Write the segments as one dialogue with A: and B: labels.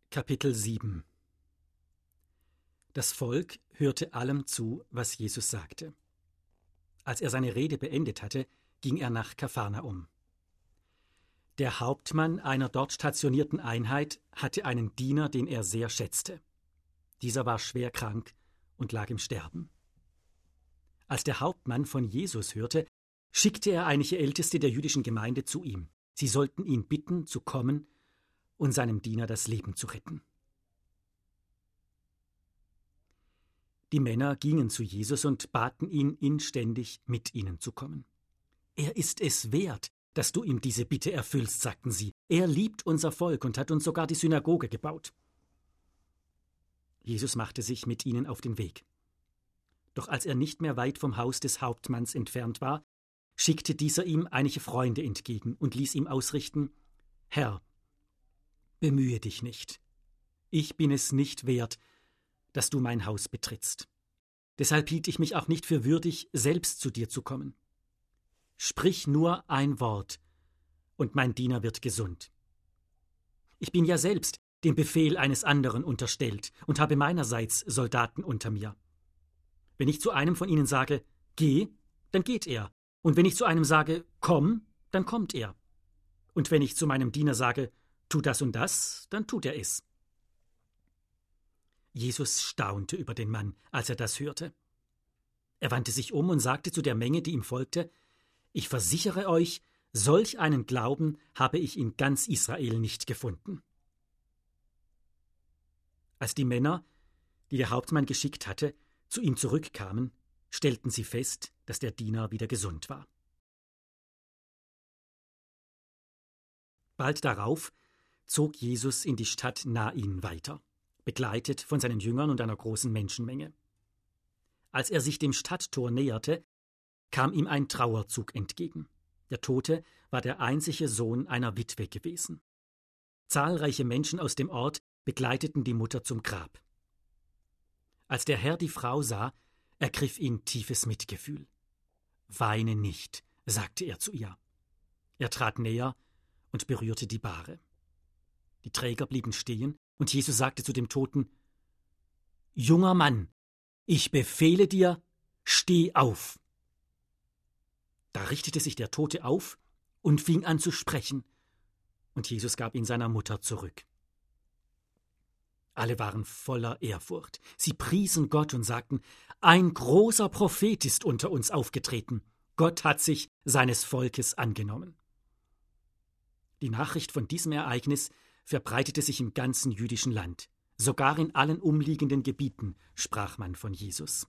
A: Kapitel 7. Das Volk hörte allem zu, was Jesus sagte. Als er seine Rede beendet hatte, ging er nach Kapharnaum. Der Hauptmann einer dort stationierten Einheit hatte einen Diener, den er sehr schätzte. Dieser war schwer krank und lag im Sterben. Als der Hauptmann von Jesus hörte, schickte er einige Älteste der jüdischen Gemeinde zu ihm. Sie sollten ihn bitten, zu kommen und seinem Diener das Leben zu retten. Die Männer gingen zu Jesus und baten ihn inständig, mit ihnen zu kommen. Er ist es wert, dass du ihm diese Bitte erfüllst, sagten sie. Er liebt unser Volk und hat uns sogar die Synagoge gebaut. Jesus machte sich mit ihnen auf den Weg. Doch als er nicht mehr weit vom Haus des Hauptmanns entfernt war, schickte dieser ihm einige Freunde entgegen und ließ ihm ausrichten: Herr, bemühe dich nicht. Ich bin es nicht wert, dass du mein Haus betrittst. Deshalb hielt ich mich auch nicht für würdig, selbst zu dir zu kommen. Sprich nur ein Wort, und mein Diener wird gesund. Ich bin ja selbst dem Befehl eines anderen unterstellt und habe meinerseits Soldaten unter mir. Wenn ich zu einem von ihnen sage, geh, dann geht er. Und wenn ich zu einem sage, komm, dann kommt er. Und wenn ich zu meinem Diener sage, tu das und das, dann tut er es. Jesus staunte über den Mann, als er das hörte. Er wandte sich um und sagte zu der Menge, die ihm folgte: Ich versichere euch, solch einen Glauben habe ich in ganz Israel nicht gefunden. Als die Männer, die der Hauptmann geschickt hatte, zu ihm zurückkamen, stellten sie fest, dass der Diener wieder gesund war. Bald darauf zog Jesus in die Stadt Nain weiter, begleitet von seinen Jüngern und einer großen Menschenmenge. Als er sich dem Stadttor näherte, kam ihm ein Trauerzug entgegen. Der Tote war der einzige Sohn einer Witwe gewesen. Zahlreiche Menschen aus dem Ort begleiteten die Mutter zum Grab. Als der Herr die Frau sah, ergriff ihn tiefes Mitgefühl. »Weine nicht«, sagte er zu ihr. Er trat näher und berührte die Bahre. Die Träger blieben stehen, und Jesus sagte zu dem Toten: »Junger Mann, ich befehle dir, steh auf!« Da richtete sich der Tote auf und fing an zu sprechen, und Jesus gab ihn seiner Mutter zurück. Alle waren voller Ehrfurcht. Sie priesen Gott und sagten: Ein großer Prophet ist unter uns aufgetreten. Gott hat sich seines Volkes angenommen. Die Nachricht von diesem Ereignis verbreitete sich im ganzen jüdischen Land. Sogar in allen umliegenden Gebieten sprach man von Jesus.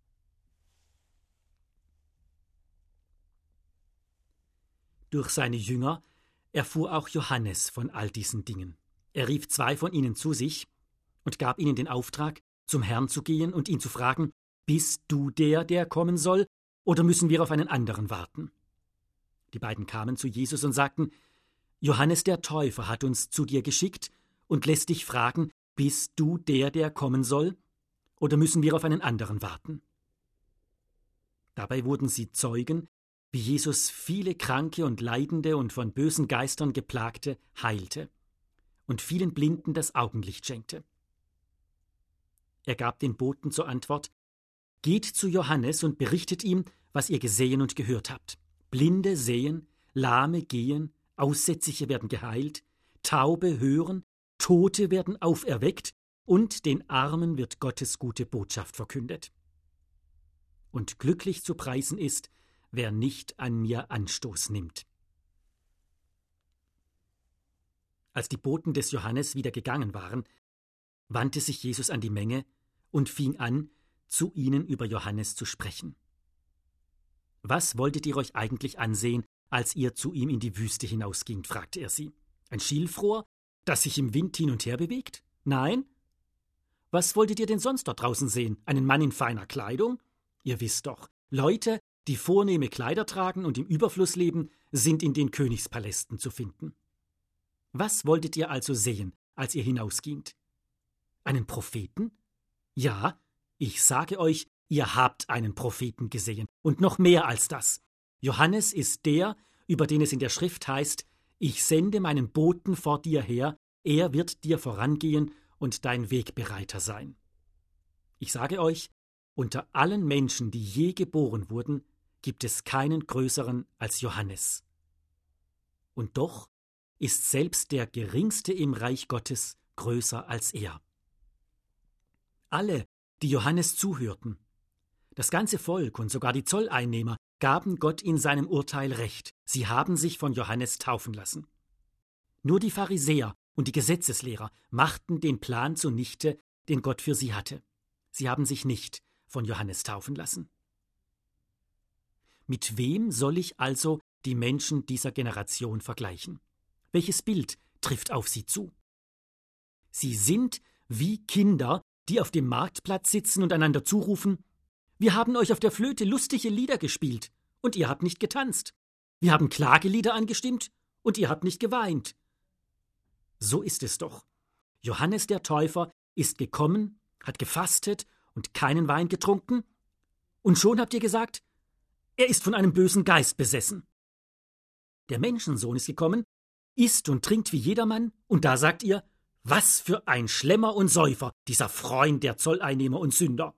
A: Durch seine Jünger erfuhr auch Johannes von all diesen Dingen. Er rief 2 von ihnen zu sich und gab ihnen den Auftrag, zum Herrn zu gehen und ihn zu fragen: Bist du der kommen soll, oder müssen wir auf einen anderen warten? Die beiden kamen zu Jesus und sagten: Johannes der Täufer hat uns zu dir geschickt und lässt dich fragen: Bist du der kommen soll, oder müssen wir auf einen anderen warten? Dabei wurden sie Zeugen, wie Jesus viele Kranke und Leidende und von bösen Geistern Geplagte heilte und vielen Blinden das Augenlicht schenkte. Er gab den Boten zur Antwort: Geht zu Johannes und berichtet ihm, was ihr gesehen und gehört habt. Blinde sehen, Lahme gehen, Aussätzige werden geheilt, Taube hören, Tote werden auferweckt und den Armen wird Gottes gute Botschaft verkündet. Und glücklich zu preisen ist, wer nicht an mir Anstoß nimmt. Als die Boten des Johannes wieder gegangen waren, wandte sich Jesus an die Menge und fing an, zu ihnen über Johannes zu sprechen. Was wolltet ihr euch eigentlich ansehen, als ihr zu ihm in die Wüste hinausgingt, fragte er sie. Ein Schilfrohr, das sich im Wind hin und her bewegt? Nein? Was wolltet ihr denn sonst dort draußen sehen? Einen Mann in feiner Kleidung? Ihr wisst doch, Leute, die vornehme Kleider tragen und im Überfluss leben, sind in den Königspalästen zu finden. Was wolltet ihr also sehen, als ihr hinausgingt? Einen Propheten? Ja, ich sage euch, ihr habt einen Propheten gesehen, und noch mehr als das. Johannes ist der, über den es in der Schrift heißt: Ich sende meinen Boten vor dir her, Er wird dir vorangehen und dein Wegbereiter sein. Ich sage euch, unter allen Menschen, die je geboren wurden, gibt es keinen größeren als Johannes. Und doch ist selbst der Geringste im Reich Gottes größer als er. Alle, die Johannes zuhörten, das ganze Volk und sogar die Zolleinnehmer, gaben Gott in seinem Urteil recht. Sie haben sich von Johannes taufen lassen. Nur die Pharisäer und die Gesetzeslehrer machten den Plan zunichte, den Gott für sie hatte. Sie haben sich nicht von Johannes taufen lassen. Mit wem soll ich also die Menschen dieser Generation vergleichen? Welches Bild trifft auf sie zu? Sie sind wie Kinder, die auf dem Marktplatz sitzen und einander zurufen: Wir haben euch auf der Flöte lustige Lieder gespielt, und ihr habt nicht getanzt. Wir haben Klagelieder angestimmt, und ihr habt nicht geweint. So ist es doch. Johannes der Täufer ist gekommen, hat gefastet und keinen Wein getrunken, und schon habt ihr gesagt, er ist von einem bösen Geist besessen. Der Menschensohn ist gekommen, isst und trinkt wie jedermann, und da sagt ihr: Was für ein Schlemmer und Säufer, dieser Freund der Zolleinnehmer und Sünder.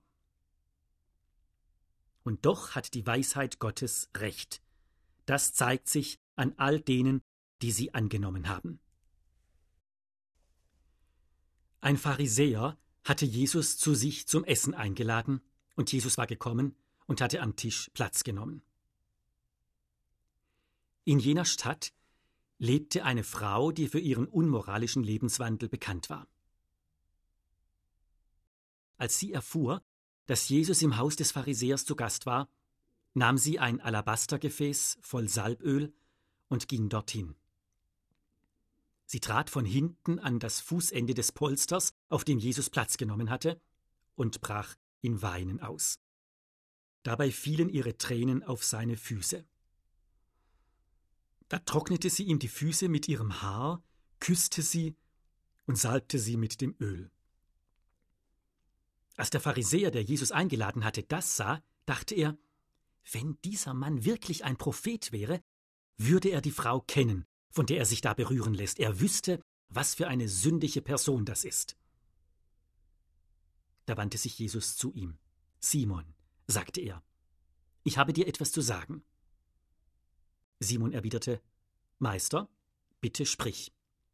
A: Und doch hat die Weisheit Gottes recht. Das zeigt sich an all denen, die sie angenommen haben. Ein Pharisäer hatte Jesus zu sich zum Essen eingeladen, und Jesus war gekommen und hatte am Tisch Platz genommen. In jener Stadt lebte eine Frau, die für ihren unmoralischen Lebenswandel bekannt war. Als sie erfuhr, dass Jesus im Haus des Pharisäers zu Gast war, nahm sie ein Alabastergefäß voll Salböl und ging dorthin. Sie trat von hinten an das Fußende des Polsters, auf dem Jesus Platz genommen hatte, und brach in Weinen aus. Dabei fielen ihre Tränen auf seine Füße. Da trocknete sie ihm die Füße mit ihrem Haar, küsste sie und salbte sie mit dem Öl. Als der Pharisäer, der Jesus eingeladen hatte, das sah, dachte er: Wenn dieser Mann wirklich ein Prophet wäre, würde er die Frau kennen, von der er sich da berühren lässt. Er wüsste, was für eine sündige Person das ist. Da wandte sich Jesus zu ihm. Simon, sagte er, ich habe dir etwas zu sagen. Simon erwiderte: Meister, bitte sprich.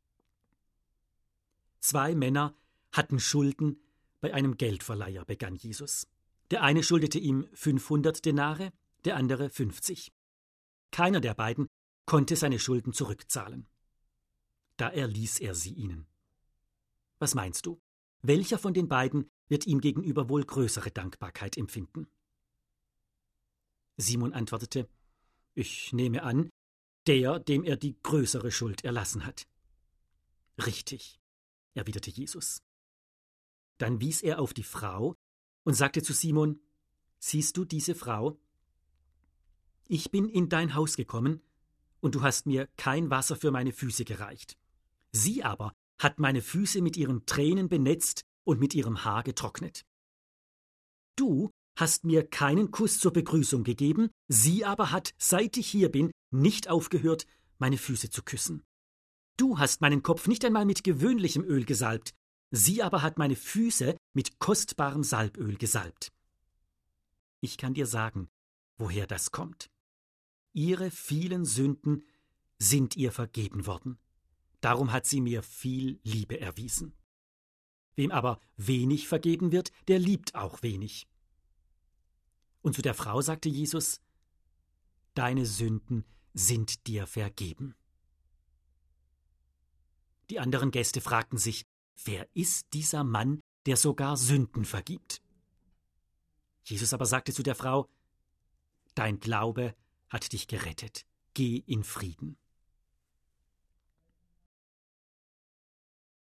A: 2 Männer hatten Schulden bei einem Geldverleiher, begann Jesus. Der eine schuldete ihm 500 Denare, der andere 50. Keiner der beiden konnte seine Schulden zurückzahlen. Da erließ er sie ihnen. Was meinst du? Welcher von den beiden wird ihm gegenüber wohl größere Dankbarkeit empfinden? Simon antwortete: Ich nehme an, der, dem er die größere Schuld erlassen hat. Richtig, erwiderte Jesus. Dann wies er auf die Frau und sagte zu Simon: Siehst du diese Frau? Ich bin in dein Haus gekommen, und du hast mir kein Wasser für meine Füße gereicht. Sie aber hat meine Füße mit ihren Tränen benetzt und mit ihrem Haar getrocknet. Du hast mir keinen Kuss zur Begrüßung gegeben, sie aber hat, seit ich hier bin, nicht aufgehört, meine Füße zu küssen. Du hast meinen Kopf nicht einmal mit gewöhnlichem Öl gesalbt, sie aber hat meine Füße mit kostbarem Salböl gesalbt. Ich kann dir sagen, woher das kommt. Ihre vielen Sünden sind ihr vergeben worden. Darum hat sie mir viel Liebe erwiesen. Wem aber wenig vergeben wird, der liebt auch wenig. Und zu der Frau sagte Jesus: Deine Sünden sind dir vergeben. Die anderen Gäste fragten sich: Wer ist dieser Mann, der sogar Sünden vergibt? Jesus aber sagte zu der Frau: Dein Glaube hat dich gerettet. Geh in Frieden.